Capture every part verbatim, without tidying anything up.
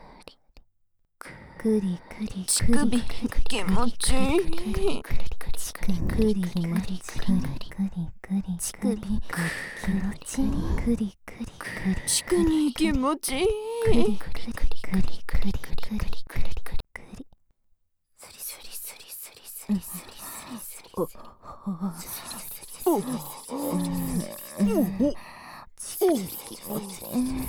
くりくり乳首気持ちいい。 くりくり気持ちいい。くりくり乳首気持ちいい。くりくりくり乳首気持ちいい。 くりくりくりくりくりくりくりくりくりくりスリスリスリスリスリスリスリスリおおお乳首気持ちいい。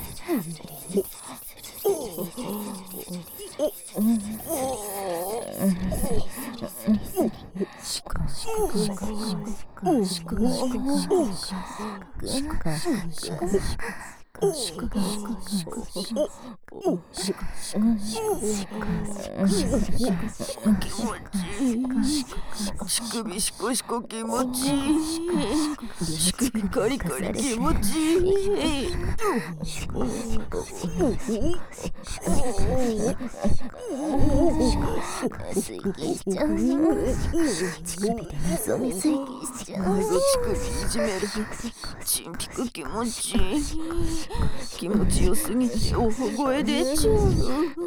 乳首シコシコ気持ちいい。乳首カリカリ気持ちいい。 水銀しちゃう。乳首で水を水銀しちゃう。 乳首いじめる。チンピク気持ちいい。気持ちよすぎて大声出ちゃう。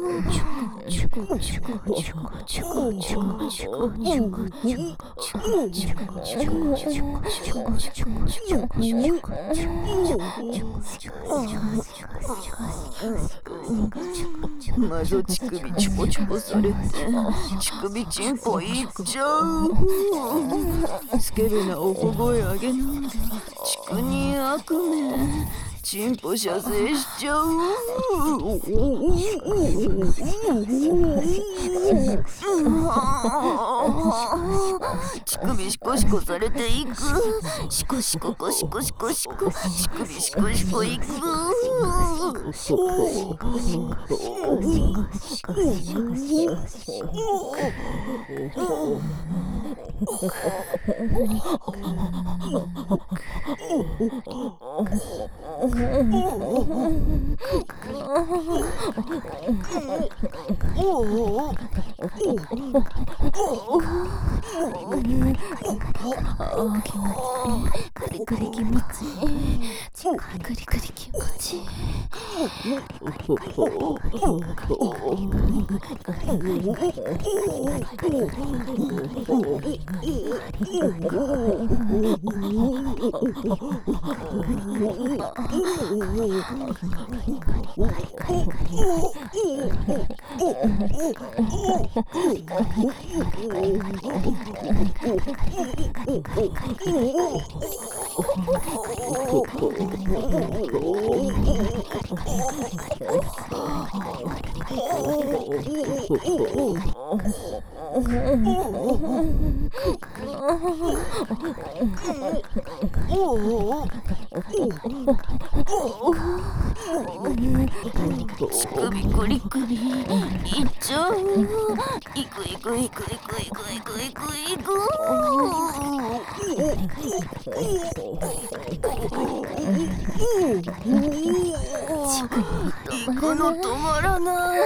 まぞ乳首チョコチョコされて乳首チンポいっちゃう。スケベな大声上げなんで乳首に悪夢チンポ射精しちゃう。乳首シコシコされていく。シコシココシコシコシコ乳首シコシコいく。 クリクリ気持ちいい。クリクリ気持ちいい。乳首クリクリいっちゃう。いくいくいくいくいくいくいくいく。行くの止まらない。